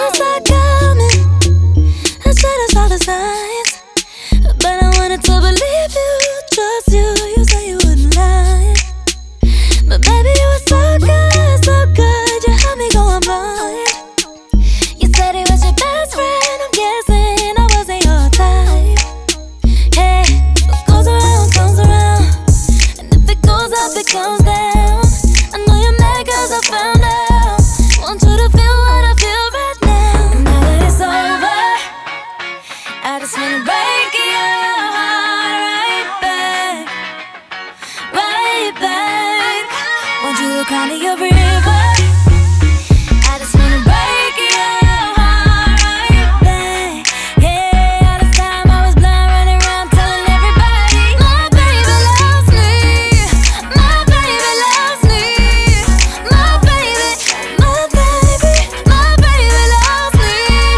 I saw it coming. I should've saw the signs, but I wanted to believe you, trust you. You said you wouldn't lie, but baby, you were so good, so good. You had me going blind. You said he was your best friend. I'm guessing I wasn't your type. Hey, what goes around comes around, and if it goes up, it comes down. I know you're mad 'cause I found out. Want you to feel what I feel right now. And now that it's over, I just wanna break your heart right back, right back. Want you to cry to your river. I just wanna break your heart right back. Yeah, all this time I was blind, running around telling everybody my baby loves me, my baby loves me, my baby, my baby, my baby loves me.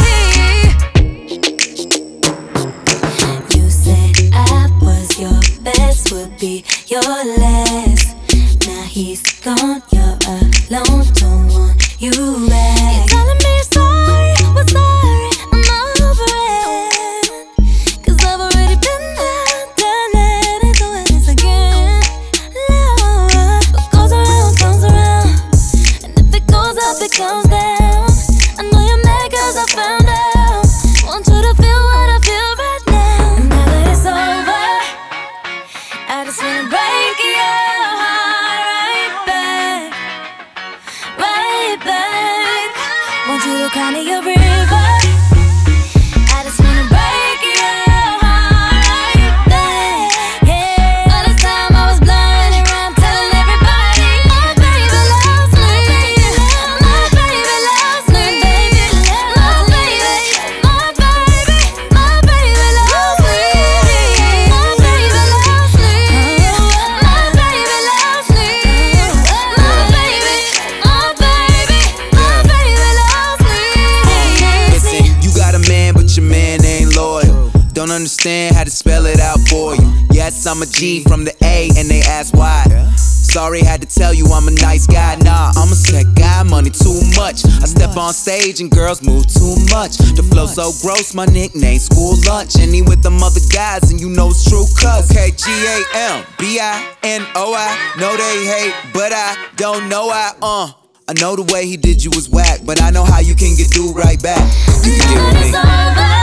You said I was your best, would be your last. Now he's gone, you're alone, don't want you back. You're telling me you're sorry, well sorry, I'm over it. 'Cause I've already been there, done it, ain't doing this again. Love, what goes around comes around, and if it goes up, it comes down. I know you're mad 'cause I found out. Want you to feel what I feel right now. And now that it's over, I just wanna break your heart right back, right back. Want you to cry to your river. I just wanna break your heart right back. Yeah, all this time I was blind, running around telling everybody my baby loves me, my baby loves me, my baby, my baby, my baby loves me, my baby loves me, my baby loves me, my baby, my baby, my baby loves me. Listen, you got a man, but your man ain't loyal. Don't understand how to spell it out for you. Yes, I'm a G from the A, and they ask why. Sorry, had to tell you I'm a nice guy. Nah, I'm a set guy, money too much. I step on stage and girls move too much. The flow so gross, my nickname school lunch. And he with them other guys, and you know it's true cuz. Okay, GAMBINOI. Know they hate, but I don't know I know the way he did you was whack, but I know how you can get do right back. You can get with me. It's over.